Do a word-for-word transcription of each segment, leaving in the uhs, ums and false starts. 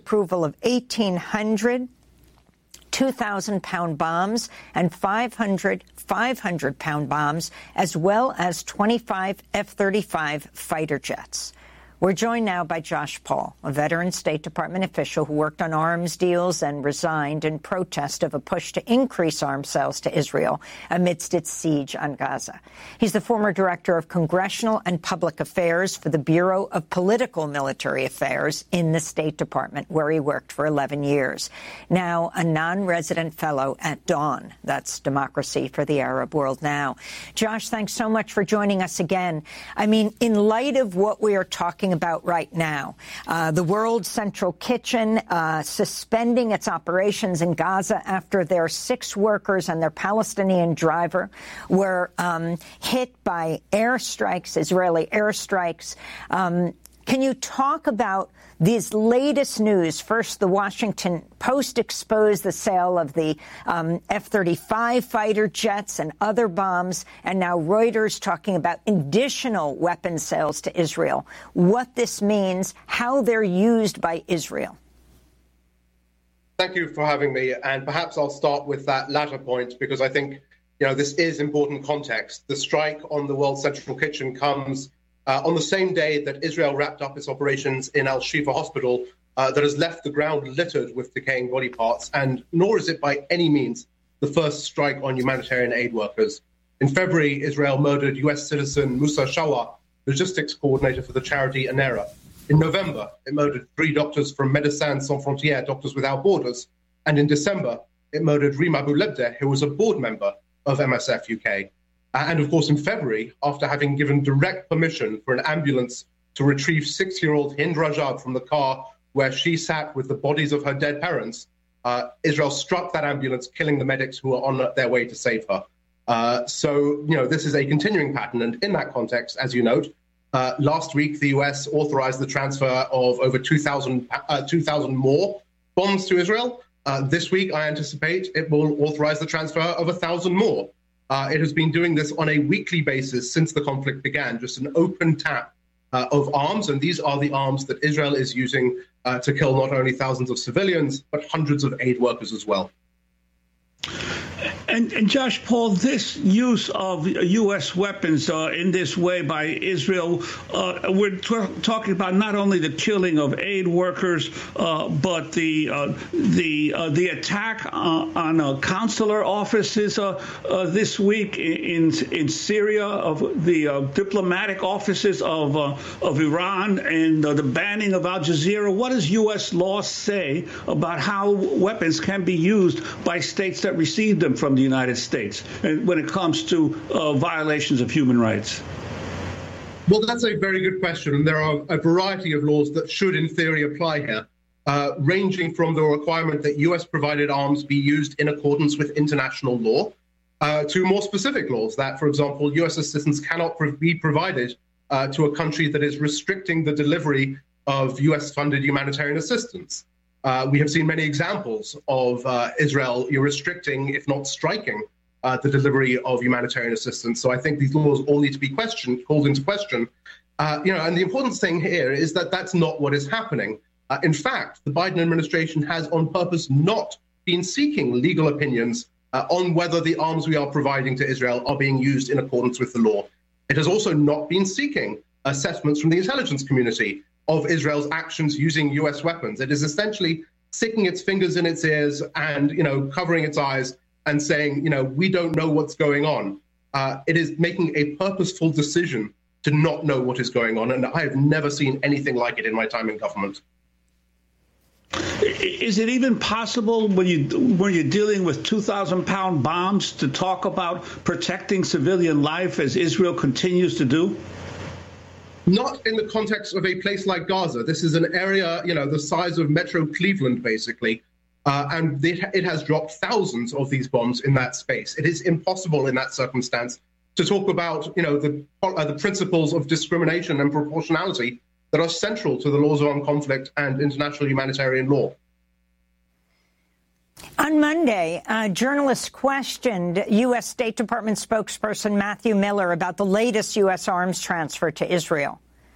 approval of eighteen hundred two thousand pound bombs and five hundred five hundred pound bombs, as well as twenty-five F thirty-five fighter jets. We're joined now by Josh Paul, a veteran State Department official who worked on arms deals and resigned in protest of a push to increase arms sales to Israel amidst its siege on Gaza. He's the former director of Congressional and Public Affairs for the Bureau of Political Military Affairs in the State Department, where he worked for eleven years. Now a non-resident fellow at Dawn. That's Democracy for the Arab World Now. Josh, thanks so much for joining us again. I mean, in light of what we are talking about right now, uh, the World Central Kitchen uh, suspending its operations in Gaza after their six workers and their Palestinian driver were um, hit by airstrikes, Israeli airstrikes. Um, can you talk about these latest news? First, the Washington Post exposed the sale of the um, F thirty-five fighter jets and other bombs, and now Reuters talking about additional weapons sales to Israel. What this means, how they're used by Israel. Thank you for having me, and perhaps I'll start with that latter point, because I think, you know, this is important context. The strike on the World Central Kitchen comes Uh, on the same day that Israel wrapped up its operations in Al-Shifa Hospital uh, that has left the ground littered with decaying body parts, and nor is it by any means the first strike on humanitarian aid workers. In February, Israel murdered U S citizen Musa Shawar, logistics coordinator for the charity ANERA. In November, it murdered three doctors from Médecins Sans Frontières, Doctors Without Borders. And in December, it murdered Reem Abu Lebdeh, who was a board member of M S F U K. And of course, in February, after having given direct permission for an ambulance to retrieve six-year-old Hind Rajab from the car where she sat with the bodies of her dead parents, uh, Israel struck that ambulance, killing the medics who were on their way to save her. Uh, so, you know, this is a continuing pattern. And in that context, as you note, uh, last week, the U S authorized the transfer of over two thousand, uh, two thousand more bombs to Israel. Uh, this week, I anticipate it will authorize the transfer of one thousand more. Uh, it has been doing this on a weekly basis since the conflict began, just an open tap uh, of arms. And these are the arms that Israel is using uh, to kill not only thousands of civilians, but hundreds of aid workers as well. And, and Josh Paul, this use of U S weapons uh, in this way by Israel, uh, we're t- talking about not only the killing of aid workers, uh, but the uh, the uh, the attack uh, on uh, consular offices uh, uh, this week in in Syria, of the uh, diplomatic offices of uh, of Iran, and uh, the banning of Al Jazeera. What does U S law say about how weapons can be used by states that receive them from the United States, and when it comes to uh, violations of human rights? Well, that's a very good question. And there are a variety of laws that should, in theory, apply here, uh, ranging from the requirement that U S-provided arms be used in accordance with international law, uh, to more specific laws that, for example, U S assistance cannot be provided uh, to a country that is restricting the delivery of U S-funded humanitarian assistance. Uh, we have seen many examples of uh, Israel restricting, if not striking, uh, the delivery of humanitarian assistance. So I think these laws all need to be questioned, called into question. Uh, you know, and the important thing here is that that's not what is happening. Uh, in fact, the Biden administration has on purpose not been seeking legal opinions uh, on whether the arms we are providing to Israel are being used in accordance with the law. It has also not been seeking assessments from the intelligence community of Israel's actions using U S weapons. It is essentially sticking its fingers in its ears and, you know, covering its eyes and saying, you know, we don't know what's going on. Uh, it is making a purposeful decision to not know what is going on. And I have never seen anything like it in my time in government. Is it even possible when you when you're dealing with two thousand pound bombs to talk about protecting civilian life as Israel continues to do? Not in the context of a place like Gaza. This is an area, you know, the size of Metro Cleveland, basically, uh, and it, it has dropped thousands of these bombs in that space. It is impossible in that circumstance to talk about, you know, the, uh, the principles of discrimination and proportionality that are central to the laws of armed conflict and international humanitarian law. On Monday, uh, journalists questioned U S State Department spokesperson Matthew Miller about the latest U S arms transfer to Israel.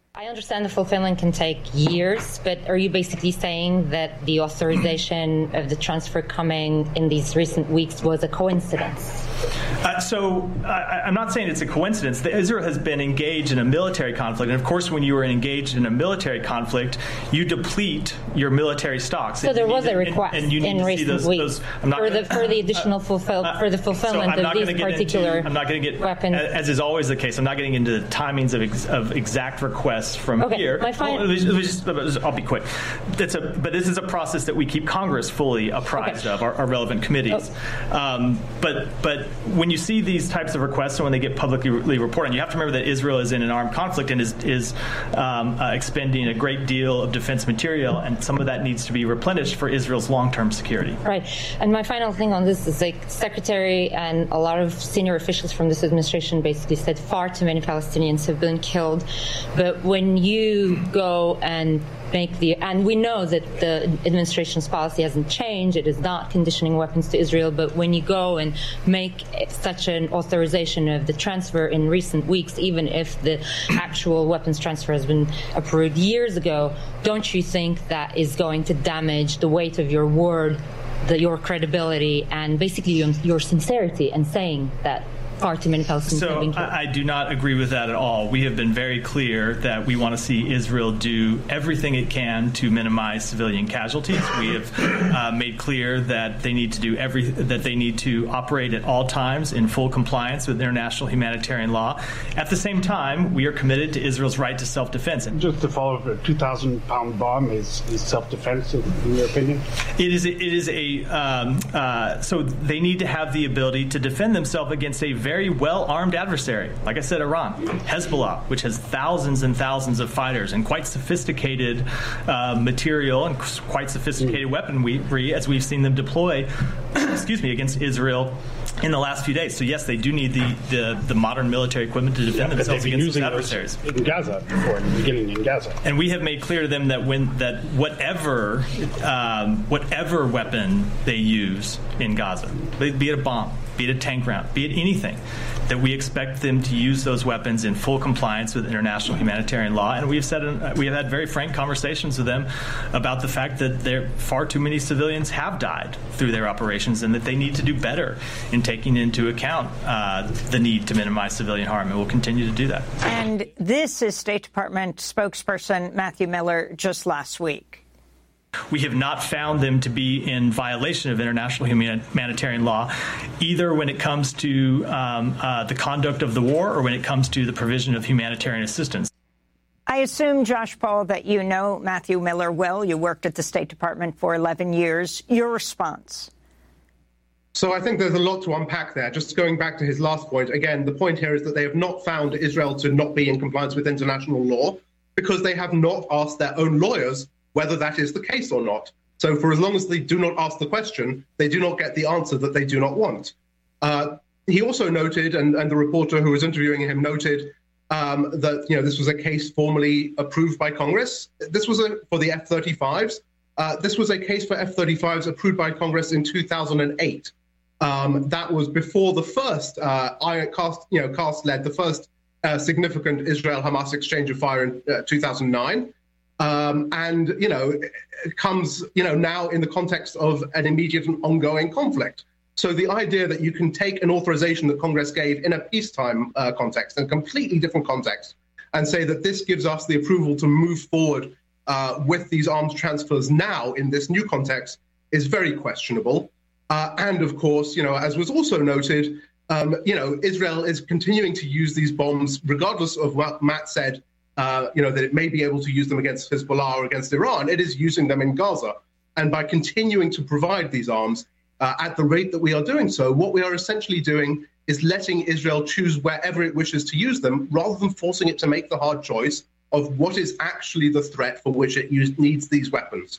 I understand the fulfillment can take years, but are you basically saying that the authorization of the transfer coming in these recent weeks was a coincidence? Uh, so I, I'm not saying it's a coincidence. The, Israel has been engaged in a military conflict. And of course, when you are engaged in a military conflict, you deplete your military stocks. So there was a request and, and you in recent those, weeks those, I'm not for, the, for the additional uh, fulfill, uh, for the fulfillment so of these particular into, I'm not going to get, weapons. As is always the case, I'm not getting into the timings of, ex, of exact requests from okay, here. My final, well, just, I'll be quick. That's a, but this is a process that we keep Congress fully apprised okay. of, our, our relevant committees. Oh. Um, but but when you see these types of requests and when they get publicly reported, you have to remember that Israel is in an armed conflict and is, is um, uh, expending a great deal of defense material, and some of that needs to be replenished for Israel's long-term security. Right. And my final thing on this is, like, Secretary and a lot of senior officials from this administration basically said far too many Palestinians have been killed. But when you go and make the, and we know that the administration's policy hasn't changed, it is not conditioning weapons to Israel, but when you go and make such an authorization of the transfer in recent weeks, even if the actual weapons transfer has been approved years ago, don't you think that is going to damage the weight of your word, the, your credibility, and basically your, your sincerity in saying that far too many Palestinians have been killed? So I do not agree with that at all. We have been very clear that we want to see Israel do everything it can to minimize civilian casualties. We have uh, made clear that they need to do every that they need to operate at all times in full compliance with international humanitarian law. At the same time, we are committed to Israel's right to self-defense. Just to follow up, a two thousand pound bomb is, is self-defense, in your opinion? It is. A, it is a. Um, uh, so they need to have the ability to defend themselves against a very very well-armed adversary. Like I said, Iran, Hezbollah, which has thousands and thousands of fighters and quite sophisticated uh, material and quite sophisticated mm. weaponry, as we've seen them deploy, excuse me, against Israel in the last few days. So yes, they do need the, the, the modern military equipment to defend yeah, themselves against those adversaries. In Gaza before, in the beginning in Gaza. And we have made clear to them that when that whatever um, whatever weapon they use in Gaza, be it a bomb, be it a tank round, be it anything, that we expect them to use those weapons in full compliance with international humanitarian law. And we've said we have had very frank conversations with them about the fact that there far too many civilians have died through their operations, and that they need to do better in taking into account uh, the need to minimize civilian harm, and we'll continue to do that. And this is State Department spokesperson Matthew Miller just last week. We have not found them to be in violation of international humanitarian law, either when it comes to um, uh, the conduct of the war or when it comes to the provision of humanitarian assistance. I assume, Josh Paul, that you know Matthew Miller well. You worked at the State Department for eleven years. Your response? So I think there's a lot to unpack there. Just going back to his last point, again, the point here is that they have not found Israel to not be in compliance with international law because they have not asked their own lawyers whether that is the case or not. So for as long as they do not ask the question, they do not get the answer that they do not want. Uh, he also noted, and, and the reporter who was interviewing him noted, um, that you know this was a case formally approved by Congress. This was a, for the F thirty-fives. Uh, this was a case for F thirty-fives approved by Congress in two thousand eight. Um, that was before the first uh, Iron Cast, you know, Cast led the first uh, significant Israel-Hamas exchange of fire in uh, two thousand nine. Um, and, you know, it comes, you know, now in the context of an immediate and ongoing conflict. So the idea that you can take an authorization that Congress gave in a peacetime uh, context, in a completely different context, and say that this gives us the approval to move forward uh, with these arms transfers now in this new context is very questionable. Uh, and, of course, you know, as was also noted, um, you know, Israel is continuing to use these bombs, regardless of what Matt said, Uh, you know, that it may be able to use them against Hezbollah or against Iran. It is using them in Gaza. And by continuing to provide these arms uh, at the rate that we are doing so, what we are essentially doing is letting Israel choose wherever it wishes to use them, rather than forcing it to make the hard choice of what is actually the threat for which it use, needs these weapons.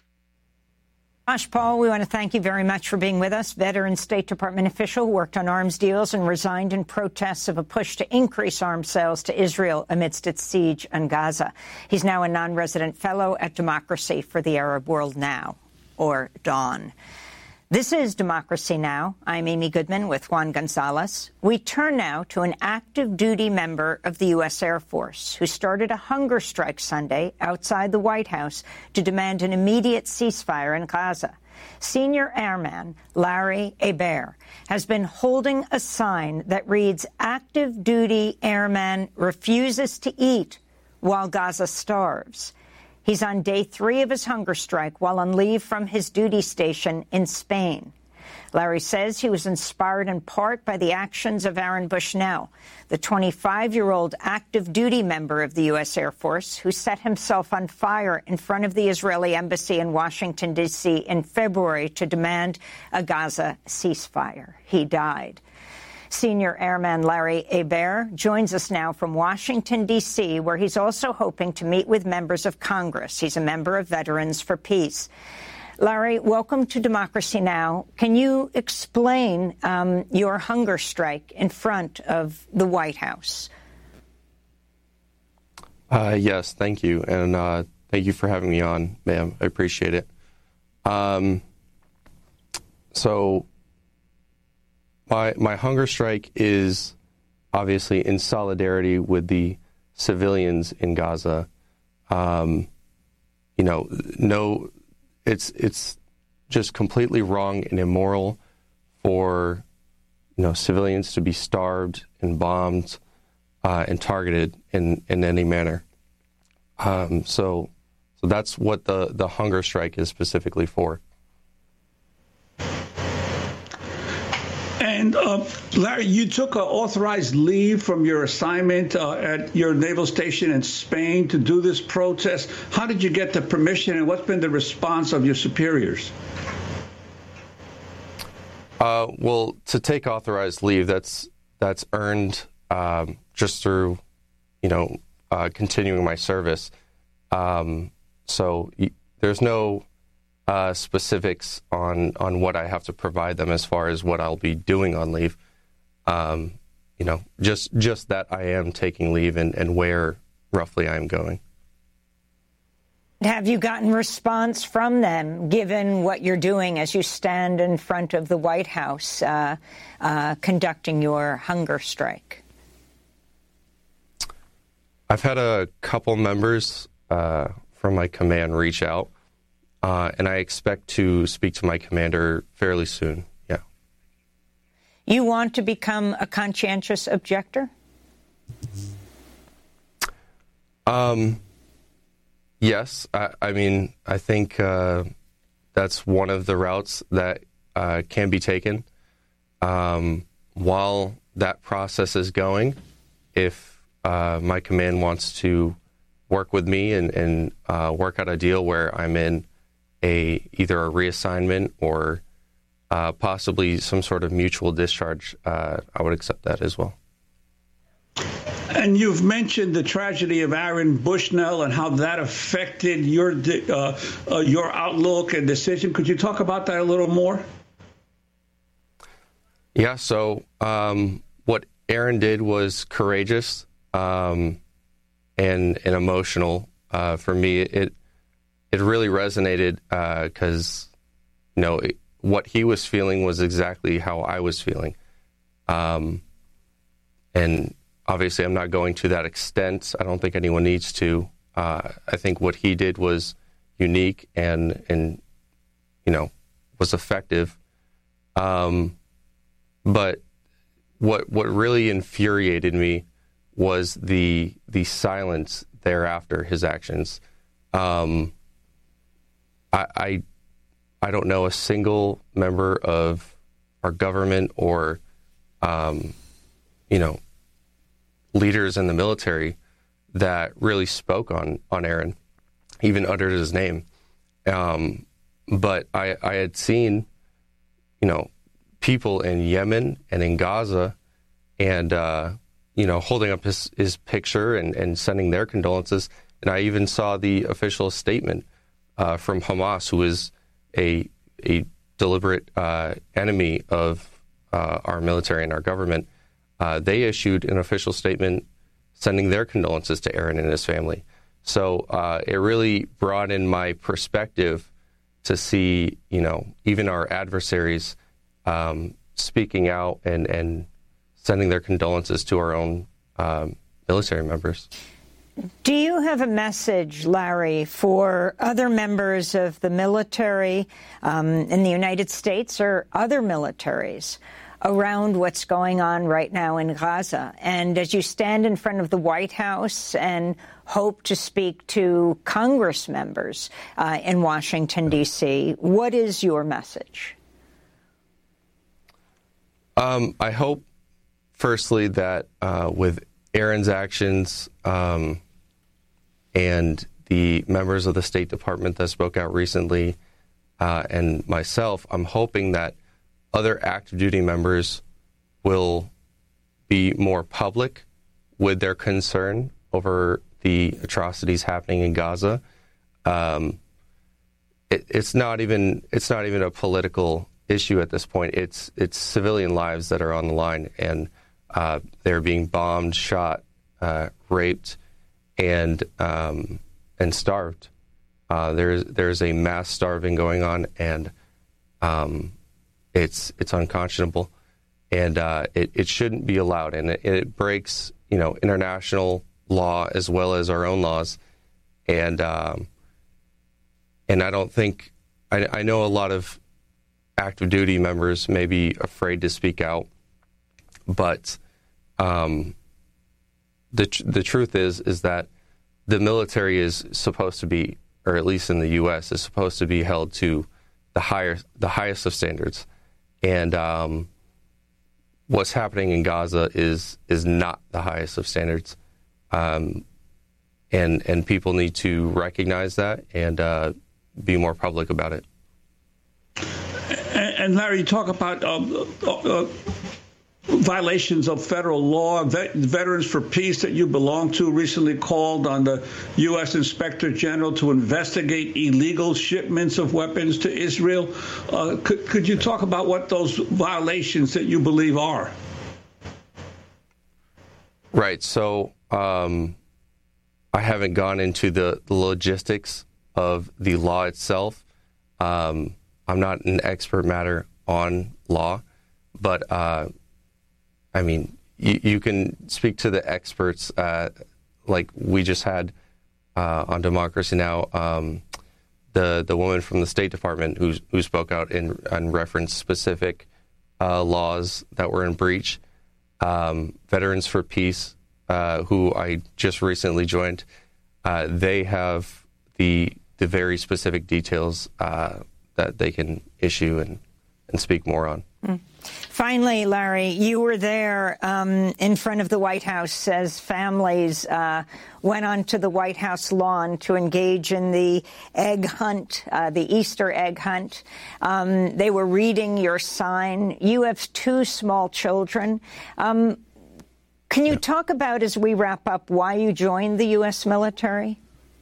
Josh Paul, we want to thank you very much for being with us. Veteran State Department official, worked on arms deals and resigned in protests of a push to increase arms sales to Israel amidst its siege on Gaza. He's now a non-resident fellow at Democracy for the Arab World Now, or DAWN. This is Democracy Now! I'm Amy Goodman with Juan Gonzalez. We turn now to an active duty member of the U S Air Force who started a hunger strike Sunday outside the White House to demand an immediate ceasefire in Gaza. Senior Airman Larry Hebert has been holding a sign that reads, "Active duty airman refuses to eat while Gaza starves." He's on day three of his hunger strike while on leave from his duty station in Spain. Larry says he was inspired in part by the actions of Aaron Bushnell, the twenty-five-year-old active duty member of the U S Air Force who set himself on fire in front of the Israeli embassy in Washington, D C in February to demand a Gaza ceasefire. He died. Senior Airman Larry Hebert joins us now from Washington, D C, where he's also hoping to meet with members of Congress. He's a member of Veterans for Peace. Larry, welcome to Democracy Now! Can you explain um, your hunger strike in front of the White House? Uh, yes, thank you. And uh, thank you for having me on, ma'am. I appreciate it. Um, so... My, my hunger strike is obviously in solidarity with the civilians in Gaza. Um, you know, no, it's it's just completely wrong and immoral for, you know, civilians to be starved and bombed uh, and targeted in, in any manner. Um, so, so that's what the, the hunger strike is specifically for. And, uh, Larry, you took an authorized leave from your assignment uh, at your naval station in Spain to do this protest. How did you get the permission, and what's been the response of your superiors? Uh, well, to take authorized leave, that's that's earned um, just through, you know, uh, continuing my service. Um, so y- there's no Uh, specifics on, on what I have to provide them as far as what I'll be doing on leave. Um, you know, just just that I am taking leave and, and where roughly I am going. Have you gotten response from them, given what you're doing as you stand in front of the White House uh, uh, conducting your hunger strike? I've had a couple members uh, from my command reach out. Uh, and I expect to speak to my commander fairly soon, yeah. You want to become a conscientious objector? Um, yes. I, I mean, I think uh, that's one of the routes that uh, can be taken. Um, while that process is going, if uh, my command wants to work with me and, and uh, work out a deal where I'm in a either a reassignment or uh, possibly some sort of mutual discharge, uh, I would accept that as well. And you've mentioned the tragedy of Aaron Bushnell and how that affected your uh, uh, your outlook and decision. Could you talk about that a little more? Yeah, so um, what Aaron did was courageous um, and, and emotional. Uh, for me, it It really resonated because, uh, you know, it, what he was feeling was exactly how I was feeling. Um, and obviously, I'm not going to that extent. I don't think anyone needs to. Uh, I think what he did was unique and, and you know, was effective. Um, but what what really infuriated me was the the silence thereafter, his actions. Um, I, I I don't know a single member of our government or, um, you know, leaders in the military that really spoke on, on Aaron, even uttered his name. Um, but I, I had seen, you know, people in Yemen and in Gaza and, uh, you know, holding up his, his picture and, and sending their condolences. And I even saw the official statement Uh, from Hamas, who is a a deliberate uh, enemy of uh, our military and our government. Uh, they issued an official statement sending their condolences to Aaron and his family. So uh, it really broadened my perspective to see, you know, even our adversaries um, speaking out and, and sending their condolences to our own um, military members. Do you have a message, Larry, for other members of the military um, in the United States or other militaries around what's going on right now in Gaza? And as you stand in front of the White House and hope to speak to Congress members uh, in Washington, D C, what is your message? Um, I hope, firstly, that uh, with Aaron's actions um, and the members of the State Department that spoke out recently uh, and myself, I'm hoping that other active duty members will be more public with their concern over the atrocities happening in Gaza. Um, it, it's not even it's not even a political issue at this point. It's it's civilian lives that are on the line, and uh, they're being bombed, shot, uh, raped, and um, and starved. Uh, there's there's a mass starving going on, and um, it's it's unconscionable, and uh, it it shouldn't be allowed, and it, it breaks you know international law as well as our own laws, and um, and I don't think I, I know a lot of active duty members may be afraid to speak out, but um, the the truth is is that the military is supposed to be, or at least in the U S, is supposed to be held to the higher the highest of standards, and um, what's happening in Gaza is is not the highest of standards, um, and and people need to recognize that and uh, be more public about it. And Larry, you talk about uh, uh, violations of federal law. Vet- Veterans for Peace that you belong to recently called on the U S Inspector General to investigate illegal shipments of weapons to Israel. Uh, could, could you talk about what those violations that you believe are? Right. So um, I haven't gone into the, the logistics of the law itself. Um, I'm not an expert matter on law, but uh, I mean, you, you can speak to the experts, uh, like we just had uh, on Democracy Now! Um, the the woman from the State Department who who spoke out in and referenced specific uh, laws that were in breach. Um, Veterans for Peace, uh, who I just recently joined, uh, they have the the very specific details uh, that they can issue and, and speak more on. Mm. Finally, Larry, you were there um, in front of the White House as families uh, went onto the White House lawn to engage in the egg hunt, uh, the Easter egg hunt. Um, they were reading your sign. You have two small children. Um, can you talk about, as we wrap up, why you joined the U S military?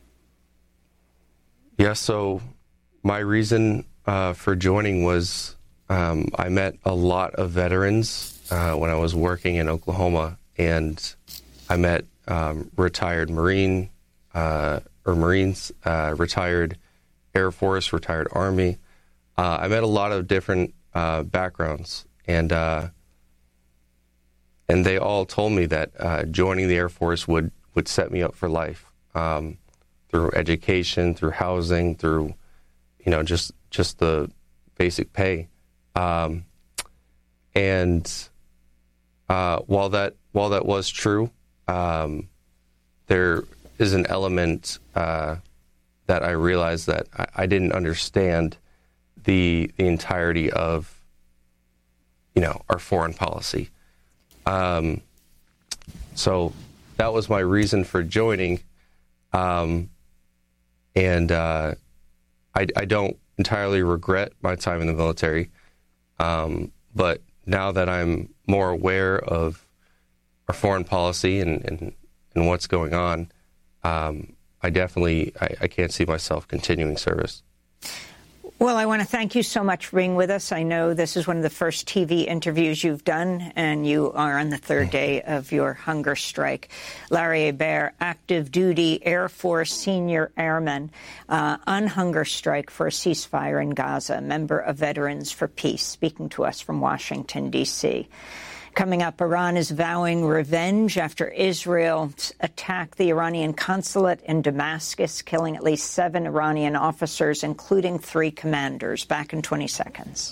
Yeah, so my reason uh, for joining was um, I met a lot of veterans uh, when I was working in Oklahoma, and I met um, retired Marine uh, or Marines, uh, retired Air Force, retired Army. Uh, I met a lot of different uh, backgrounds, and uh, and they all told me that uh, joining the Air Force would, would set me up for life. Um, through education, through housing, through, you know, just just the basic pay. Um, and uh, while that while that was true, um, there is an element uh, that I realized that I, I didn't understand the the entirety of, you know, our foreign policy. Um, so that was my reason for joining. Um, And uh, I, I don't entirely regret my time in the military. Um, but now that I'm more aware of our foreign policy and, and, and what's going on, um, I definitely I, I can't see myself continuing service. Well, I want to thank you so much for being with us. I know this is one of the first T V interviews you've done, and you are on the third day of your hunger strike. Larry Hebert, active duty Air Force senior airman, uh, on hunger strike for a ceasefire in Gaza, member of Veterans for Peace, speaking to us from Washington, D C Coming up, Iran is vowing revenge after Israel attacked the Iranian consulate in Damascus, killing at least seven Iranian officers, including three commanders. Back in twenty seconds.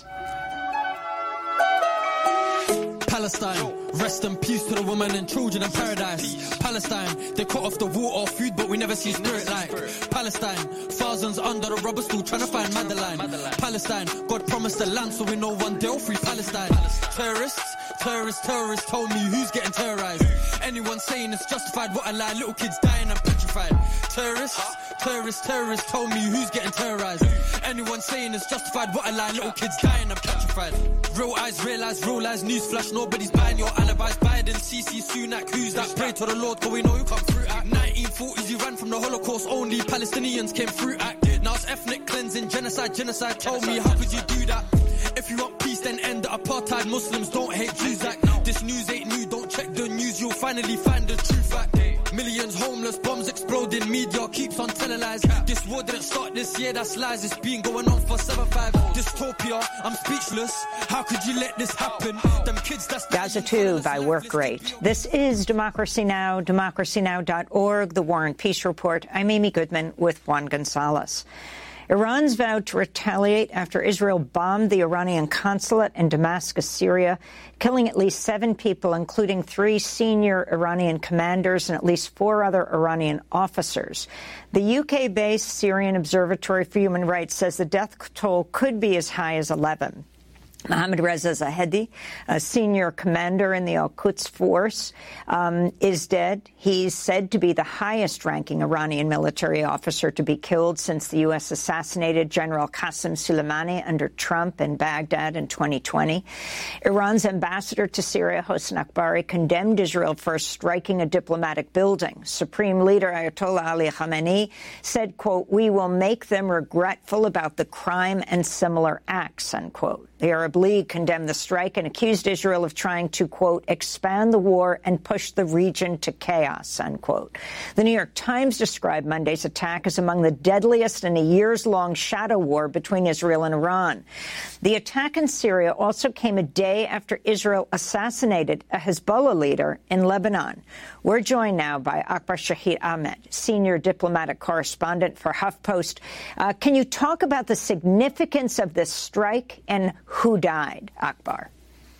Palestine, rest in peace to the women and children in paradise. Palestine, they cut off the water, food, but we never see spirit like. Palestine, thousands under the rubber stool trying to find Madeline. Palestine, God promised the land, so we know one day we'll free Palestine. Terrorists, terrorists, terrorists, told me who's getting terrorized. Anyone saying it's justified, what a lie, little kids dying and petrified. Terrorists, terrorists, terrorists, told me who's getting terrorized. Anyone saying it's justified, what a lie, little kids dying and petrified. Real eyes realize, real lies, newsflash, nobody's buying your alibis. Biden, C C, Sunak, who's that? Pray to the Lord, cause we know who come through at. nineteen forties, you ran from the Holocaust, only Palestinians came through act. Now it's ethnic cleansing, genocide, genocide, told me, how could you do that? If you want peace, then end the apartheid. Muslims don't hate Jews like this news ain't new, don't check the news, you'll finally find the true fact. Millions homeless, bombs exploding, media keeps on telling lies. This war didn't start this year, that's lies, it's been going on for seven five. Dystopia, I'm speechless, how could you let this happen? Them kids that's... Gaza two by Work Rate. This is Democracy Now!, democracy now dot org, The War and Peace Report. I'm Amy Goodman with Juan Gonzalez. Iran's vowed to retaliate after Israel bombed the Iranian consulate in Damascus, Syria, killing at least seven people, including three senior Iranian commanders and at least four other Iranian officers. The U K-based Syrian Observatory for Human Rights says the death toll could be as high as eleven. Mohammad Reza Zahedi, a senior commander in the Al-Quds force, um, is dead. He's said to be the highest-ranking Iranian military officer to be killed since the U S assassinated General Qasem Soleimani under Trump in Baghdad in twenty twenty. Iran's ambassador to Syria, Hossein Akbari, condemned Israel for striking a diplomatic building. Supreme Leader Ayatollah Ali Khamenei said, quote, "We will make them regretful about the crime and similar acts," unquote. The Arab League condemned the strike and accused Israel of trying to, quote, expand the war and push the region to chaos, unquote. The New York Times described Monday's attack as among the deadliest in a years-long shadow war between Israel and Iran. The attack in Syria also came a day after Israel assassinated a Hezbollah leader in Lebanon. We're joined now by Akbar Shahid Ahmed, senior diplomatic correspondent for HuffPost. Uh, can you talk about the significance of this strike and who died, Akbar?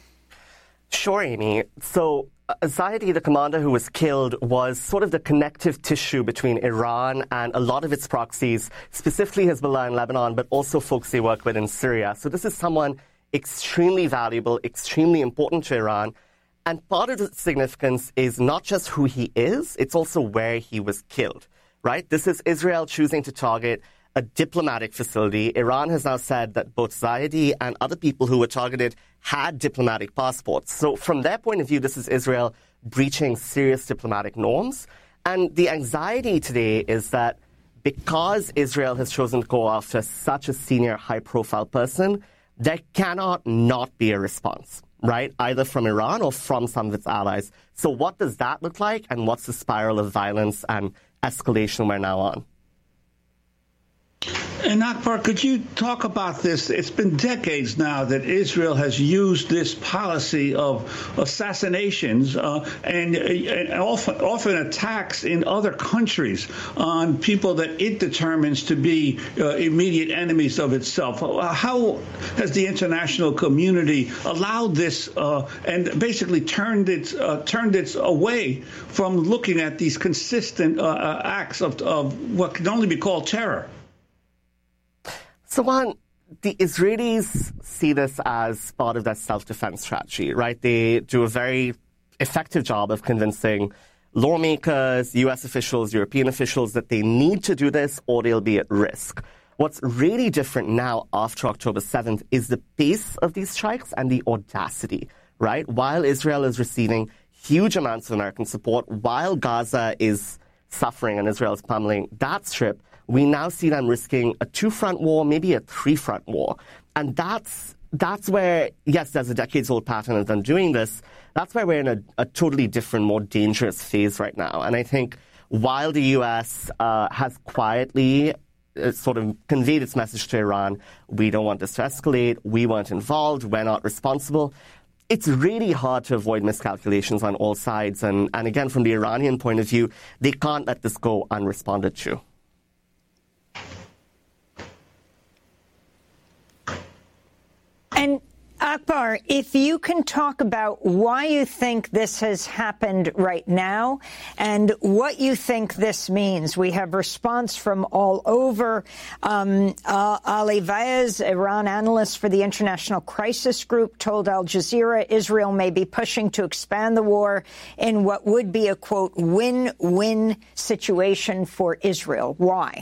Sure, Amy. So uh, Zahedi, the commander who was killed, was sort of the connective tissue between Iran and a lot of its proxies, specifically Hezbollah in Lebanon, but also folks they work with in Syria. So this is someone extremely valuable, extremely important to Iran. And part of the significance is not just who he is, it's also where he was killed, right? This is Israel choosing to target a diplomatic facility. Iran has now said that both Zahedi and other people who were targeted had diplomatic passports. So from their point of view, this is Israel breaching serious diplomatic norms. And the anxiety today is that because Israel has chosen to go after such a senior, high-profile person, there cannot not be a response, right? Either from Iran or from some of its allies. So what does that look like, and what's the spiral of violence and escalation we're now on? And Akbar, could you talk about this? It's been decades now that Israel has used this policy of assassinations uh, and, and often, often attacks in other countries on people that it determines to be uh, immediate enemies of itself. How has the international community allowed this uh, and basically turned its uh, turned its away from looking at these consistent uh, acts of, of what can only be called terror? So, one, the Israelis see this as part of their self-defense strategy, right? They do a very effective job of convincing lawmakers, U S officials, European officials that they need to do this or they'll be at risk. What's really different now after October seventh is the pace of these strikes and the audacity, right? While Israel is receiving huge amounts of American support, while Gaza is suffering and Israel is pummeling that strip, we now see them risking a two-front war, maybe a three-front war. And that's that's where, yes, there's a decades-old pattern of them doing this. That's where we're in a, a totally different, more dangerous phase right now. And I think while the U S uh, has quietly uh, sort of conveyed its message to Iran, we don't want this to escalate, we weren't involved, we're not responsible, it's really hard to avoid miscalculations on all sides. And, and again, from the Iranian point of view, they can't let this go unresponded to. And Akbar, if you can talk about why you think this has happened right now and what you think this means. We have response from all over. Um, uh, Ali Vaez, Iran analyst for the International Crisis Group, told Al Jazeera Israel may be pushing to expand the war in what would be a, quote, win-win situation for Israel. Why?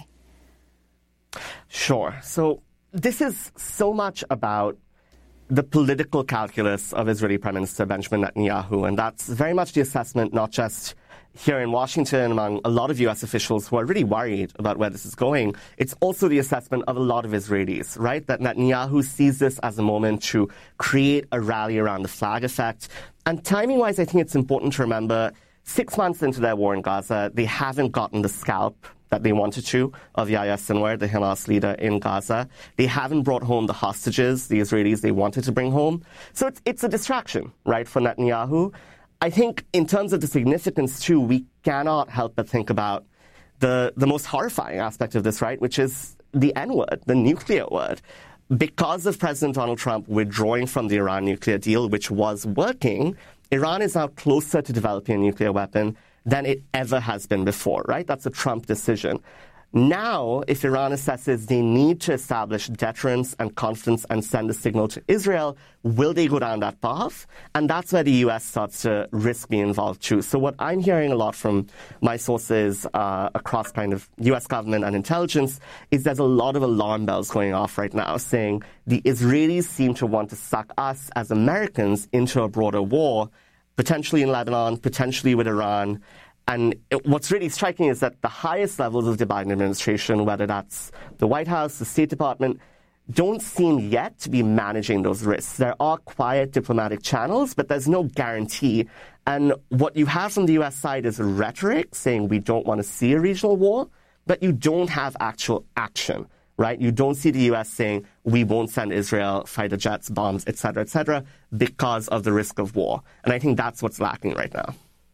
Sure. So this is so much about the political calculus of Israeli Prime Minister Benjamin Netanyahu, and that's very much the assessment not just here in Washington among a lot of U S officials who are really worried about where this is going. It's also the assessment of a lot of Israelis, right? That Netanyahu sees this as a moment to create a rally around the flag effect. And timing-wise, I think it's important to remember six months into their war in Gaza, they haven't gotten the scalp that they wanted to of Yahya Sinwar, the Hamas leader in Gaza. They haven't brought home the hostages, the Israelis they wanted to bring home. So it's, it's a distraction, right, for Netanyahu. I think in terms of the significance, too, we cannot help but think about the, the most horrifying aspect of this, right, which is the N-word, the nuclear word. Because of President Donald Trump withdrawing from the Iran nuclear deal, which was working, Iran is now closer to developing a nuclear weapon than it ever has been before, right? That's a Trump decision. Now, if Iran assesses they need to establish deterrence and confidence and send a signal to Israel, will they go down that path? And that's where the U S starts to risk being involved too. So what I'm hearing a lot from my sources uh, across kind of U S government and intelligence is there's a lot of alarm bells going off right now saying the Israelis seem to want to suck us as Americans into a broader war, potentially in Lebanon, potentially with Iran. And it, what's really striking is that the highest levels of the Biden administration, whether that's the White House, the State Department, don't seem yet to be managing those risks. There are quiet diplomatic channels, but there's no guarantee. And what you have from the U S side is rhetoric saying we don't want to see a regional war, but you don't have actual action, right? You don't see the U S saying we won't send Israel fighter jets, bombs, et cetera, et cetera, because of the risk of war. And I think that's what's lacking right now.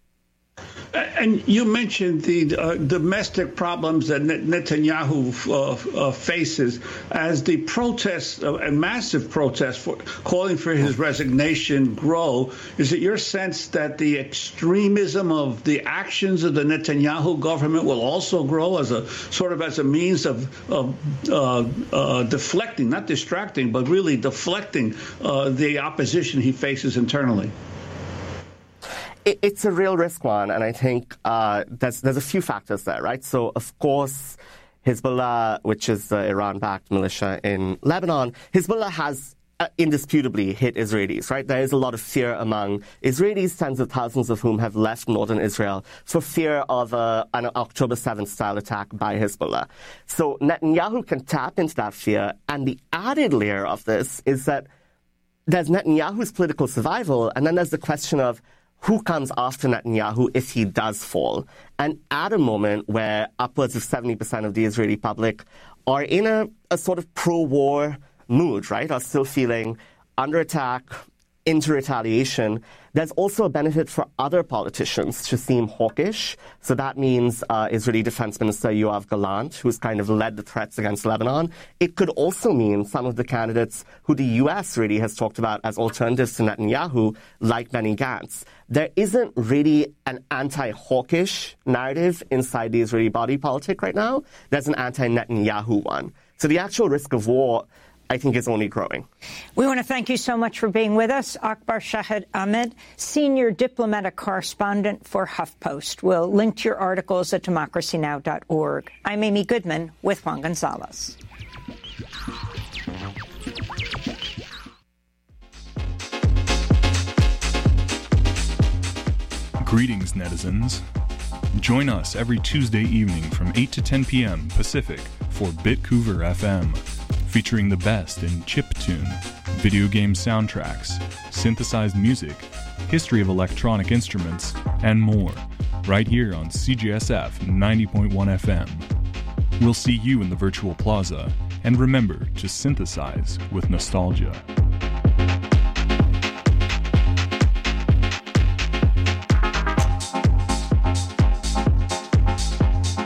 And you mentioned the uh, domestic problems that Netanyahu uh, uh, faces as the protests, uh, and massive protests for calling for his resignation grow. Is it your sense that the extremism of the actions of the Netanyahu government will also grow as a sort of as a means of, of uh, uh, deflecting, not distracting, but really deflecting uh, the opposition he faces internally? It's a real risk one, and I think uh, there's there's a few factors there, right? So, of course, Hezbollah, which is the Iran-backed militia in Lebanon, Hezbollah has uh, indisputably hit Israelis, right? There is a lot of fear among Israelis, tens of thousands of whom have left northern Israel for fear of uh, an October seventh style attack by Hezbollah. So Netanyahu can tap into that fear, and the added layer of this is that there's Netanyahu's political survival, and then there's the question of who comes after Netanyahu if he does fall. And at a moment where upwards of seventy percent of the Israeli public are in a, a sort of pro-war mood, right, are still feeling under attack, into retaliation, there's also a benefit for other politicians to seem hawkish. So that means uh, Israeli Defense Minister Yoav Gallant, who's kind of led the threats against Lebanon. It could also mean some of the candidates who the U S really has talked about as alternatives to Netanyahu, like Benny Gantz. There isn't really an anti-hawkish narrative inside the Israeli body politic right now. There's an anti-Netanyahu one. So the actual risk of war, I think, is only growing. We want to thank you so much for being with us. Akbar Shahid Ahmed, senior diplomatic correspondent for HuffPost. We'll link to your articles at democracy now dot org. I'm Amy Goodman with Juan Gonzalez. Greetings, netizens. Join us every Tuesday evening from eight to ten p.m. Pacific for Bitcouver F M, featuring the best in chiptune, video game soundtracks, synthesized music, history of electronic instruments, and more, right here on C G S F ninety point one F M. We'll see you in the virtual plaza, and remember to synthesize with nostalgia.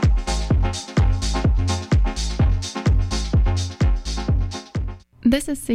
This is